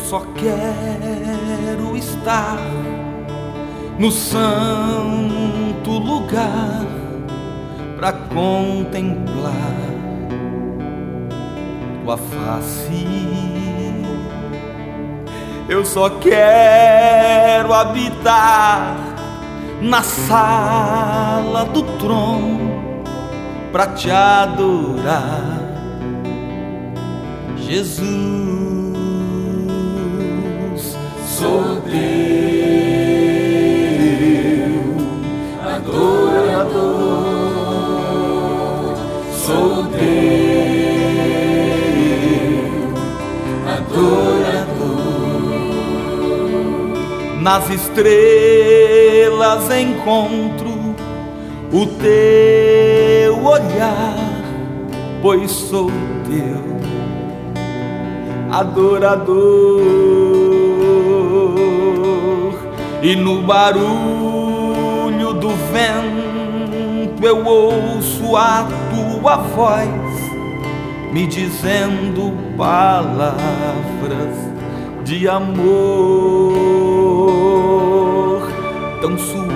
só quero estar no santo lugar pra contemplar tua face. Eu só quero habitar na sala do trono pra te adorar, Jesus. Sou teu adorador, sou teu adorador. Nas estrelas encontro o teu olhar, pois sou teu adorador. E no barulho do vento eu ouço a tua voz me dizendo palavras de amor, tão suave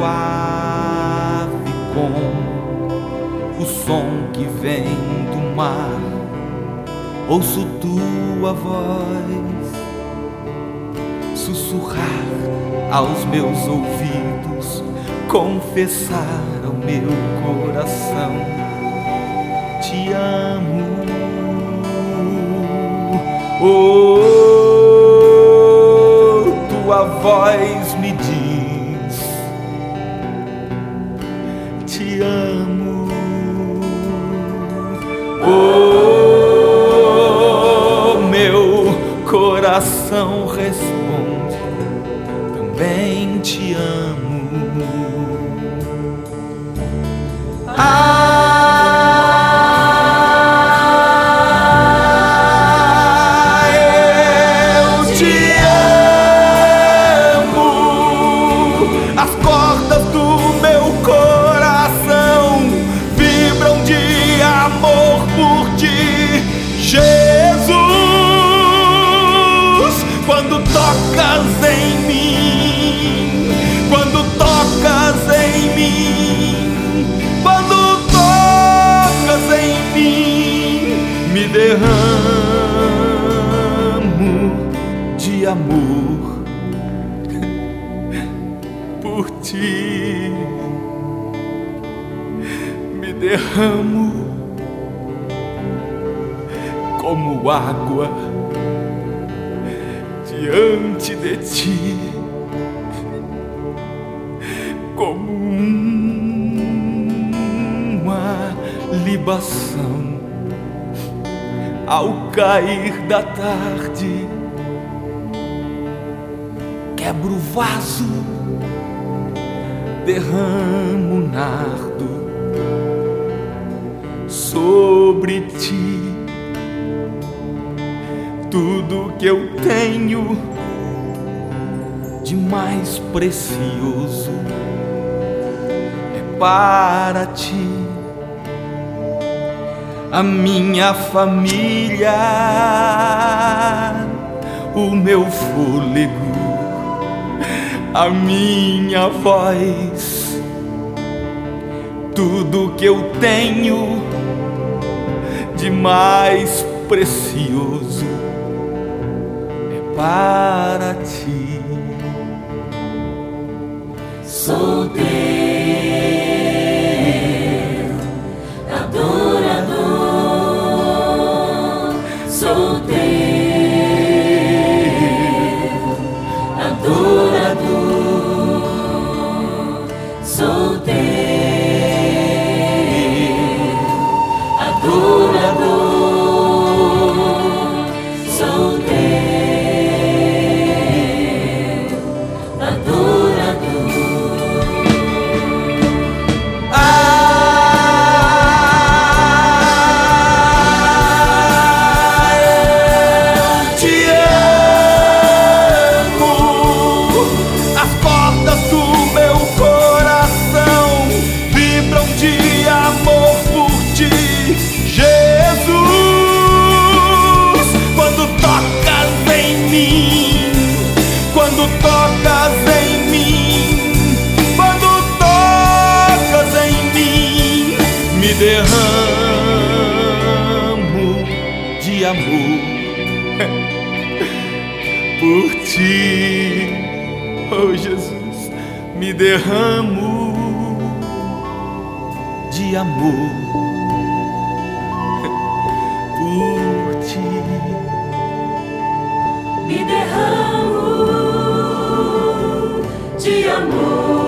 como o som que vem do mar. Ouço tua voz sussurrar aos meus ouvidos, confessar ao meu coração: te amo. Oh, tua voz me diz: te amo. Oh, meu coração responde: também te amo. Eu te amo. As cordas do meu coração vibram de amor por ti, Jesus. Quando tocas em mim, quando tocas em mim, quando tocas em mim, me derramo de amor por ti, me derramo como água diante de ti, como uma libação ao cair da tarde. Quebro o vaso, derramo nardo sobre ti. Tudo que eu tenho de mais precioso é para ti. A minha família, o meu fôlego, a minha voz, tudo que eu tenho de mais precioso é para ti. Sou teu adorador, sou teu adorador, sou teu adorador, sou teu adorador. derramo de amor por ti, oh Jesus, me derramo de amor por ti, me derramo de amor